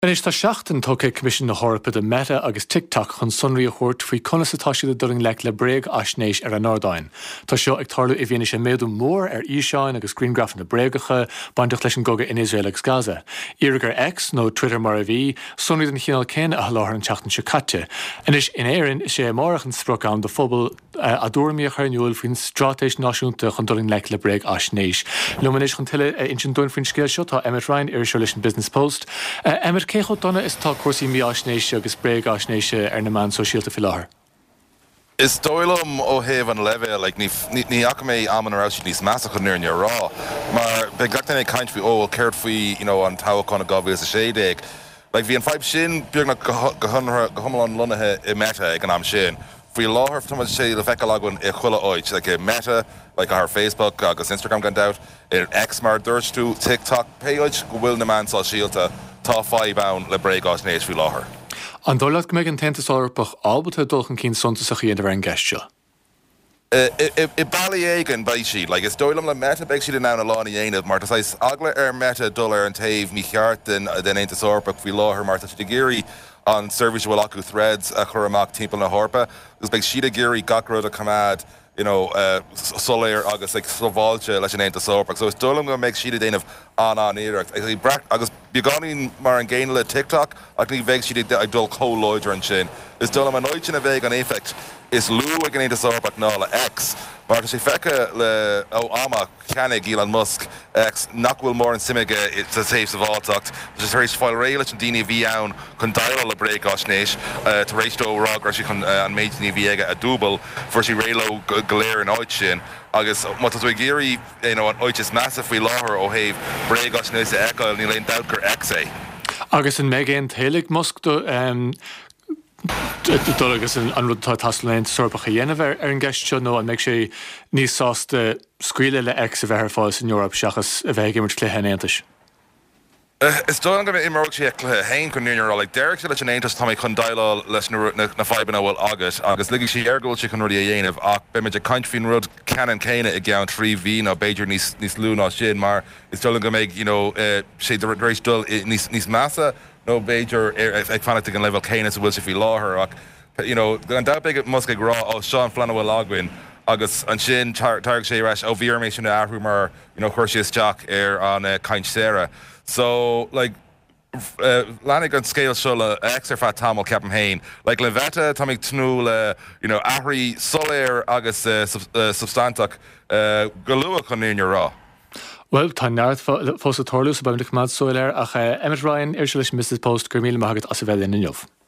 An is tá seachtain tógtha Commission na Hórpa de Meta agus TikTok chun sonraí a chóirt faoi conasatáisiad a during le breag aisnéis ar an Nordáin. Tá seo ag tarlú i bhíonn sé méadú mór ar íseáin agus screengraph na breagacha bainteach leis an goga in Israel agus Gaza. Iargar X nó Twitter mar a bhí, sonraí an chinál cén a láthar an teachtain se caite. An is in éireann is sé marach an sprocán de phobal a dúirmí a chuirniúil faoin strátéis náisiúnta chun during le breag aisnéis. Lumanis chun tuile intin dúin faoin scéil seo tá Emmett Ryan ar seo leis an Business Post. Emmett cécho donna is tá cuasaí mí aisnéise agus breag aisnéise ar na man sosiálta fi láthair. Is dóilm ó héh an level, like ní acha mé amman ará níos measa chun nuir ar rá, mar be gachtain é caint fao ó ceirt faoi an táha chuna gohfuil a sédéag. Like bhí an fáib sin beag na gohamil an lunathe I Meta ag an am sin. Fui láthir tá sé le feiceáil agan I chuile áid, like Meta, like ar Facebook agus Instagram gan doubt, X mar dúirt tú TikTok péid go bhfuil na man sosiálta tá fáib ann le breag aisnéis fui láthair. An dóilead go méid an tentas áireachach ábalta dulchan cín suntas a chéad ar an gceiste. I bailí éigen bei siad, like is dóilm le Meta beag siad in ná na lána dhéanamh, mar tá agla ar Meta dul ar an taobh ní cheart den Aontas Eorpach fui láthair mar tá siad géirí an service bhfuil acu threads a chur amach timpeall na Hórpa, gus beag siad a géirí gacrúd a cumad, soléir agus ag slováilte leis an Aontas Eorpach. So is dóilm go méid siad a déanamh an iireacht. Agus beagáín mar an ggéine le TikTok ach ní bheith siad ag dul cólóidir an sin. Is dóilm an oid sin a bheith an éfecht is lú ag an Aontas Eorpach ná le X. Mar tá sé feice le amach cheannig Elon Musk X nachhfuil mór an simige sa taobh sa bháilteacht. Tá sé éis fáil ré leis an daoine bhí ann chun dail le breag aisnéis tar éis dó rag ar si chun an méid daoine bhí aige a dúbal fuair sí réiló go léir an áid sin. Agus má tá géirí an áid is measa faoi láthair ó thaobh breag aisnéis a eáil ní leon dabhar X é. Agus an méid théalaigh Musk Dulagus an rudtá tasleint sorpach a dhéanamh ar an gceiste nó an méid sé níos sásta scuile le X a bheith ar fáil in Europa seachas a bheith gimmart cluthe Aontas. Is dóilm go bheith imreoidh sé cluthe hain chun nuair like deirg sé leis an Aontas tá chun daile leis na faiban bhfuil agus ligigh sé argóil sé chun rudí a dhéanamh ach be méid a caint fin rud cean céine I gceann trí bhí ná beidir níos lú ná sin, mar is dóilm go méid sé de rééis dul níos measa nó beidir ag fannacht an level céine sa bhfuil sé fí láthair ach an dabeig Musk ag rá ó Seán Flanna bhfuil aguain agus an sin targ sé reis ó bhíar mééis sin ahrú mar chuir sé isteach ar an caint séra. So like lánig an scéil seo le X ar fat tamil ceapam hain. Like le bheta tá ag tnú le ahraí soléir agus substantach go luach chun nuair rá. Well, tá neart fós a torlú sa bamdach mad soiléir ach Emmett Ryan ar se leis Mrs. Post gur míle maigad as a bheith in inniuh.